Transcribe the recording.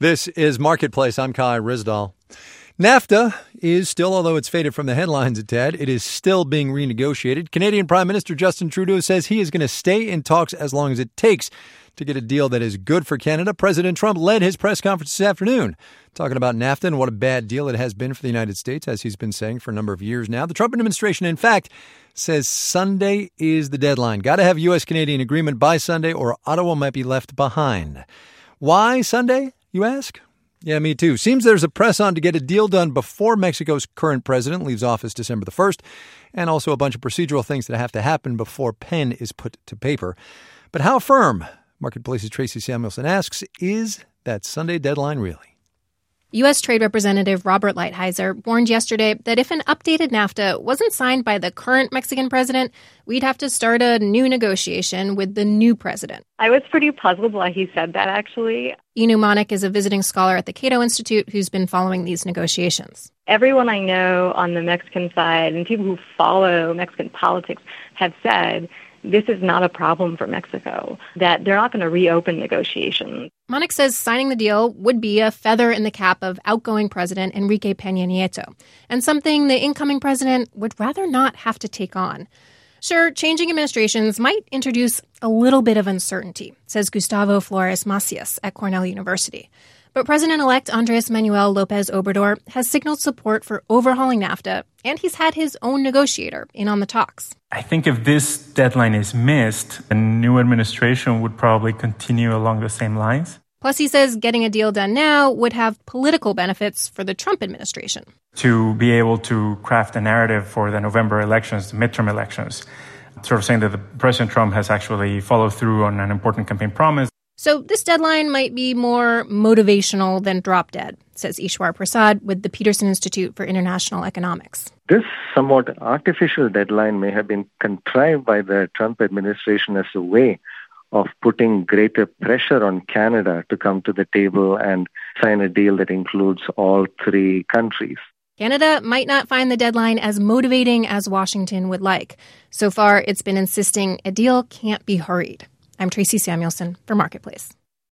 This is Marketplace. I'm Kai Rizdal. NAFTA is still, although it's faded from the headlines a tad, it is still being renegotiated. Canadian Prime Minister Justin Trudeau says he is going to stay in talks as long as it takes to get a deal that is good for Canada. President Trump led his press conference this afternoon talking about NAFTA and what a bad deal it has been for the United States, as he's been saying for a number of years now. The Trump administration, in fact, says Sunday is the deadline. Got to have U.S.-Canadian agreement by Sunday or Ottawa might be left behind. Why Sunday, you ask? Yeah, me too. Seems there's a press on to get a deal done before Mexico's current president leaves office December the 1st, and also a bunch of procedural things that have to happen before pen is put to paper. But how firm, Marketplace's Tracy Samuelson asks, is that Sunday deadline really? U.S. Trade Representative Robert Lighthizer warned yesterday that if an updated NAFTA wasn't signed by the current Mexican president, we'd have to start a new negotiation with the new president. I was pretty puzzled why he said that, actually. Inu Monik is a visiting scholar at the Cato Institute who's been following these negotiations. Everyone I know on the Mexican side and people who follow Mexican politics have said this is not a problem for Mexico, that they're not going to reopen negotiations. Monik says signing the deal would be a feather in the cap of outgoing President Enrique Peña Nieto, and something the incoming president would rather not have to take on. Sure, changing administrations might introduce a little bit of uncertainty, says Gustavo Flores Macias at Cornell University. But President-elect Andrés Manuel López Obrador has signaled support for overhauling NAFTA, and he's had his own negotiator in on the talks. I think if this deadline is missed, a new administration would probably continue along the same lines. Plus, he says getting a deal done now would have political benefits for the Trump administration. To be able to craft a narrative for the November elections, the midterm elections, sort of saying that President Trump has actually followed through on an important campaign promise. So this deadline might be more motivational than drop dead, says Ishwar Prasad with the Peterson Institute for International Economics. This somewhat artificial deadline may have been contrived by the Trump administration as a way of putting greater pressure on Canada to come to the table and sign a deal that includes all three countries. Canada might not find the deadline as motivating as Washington would like. So far, it's been insisting a deal can't be hurried. I'm Tracy Samuelson for Marketplace.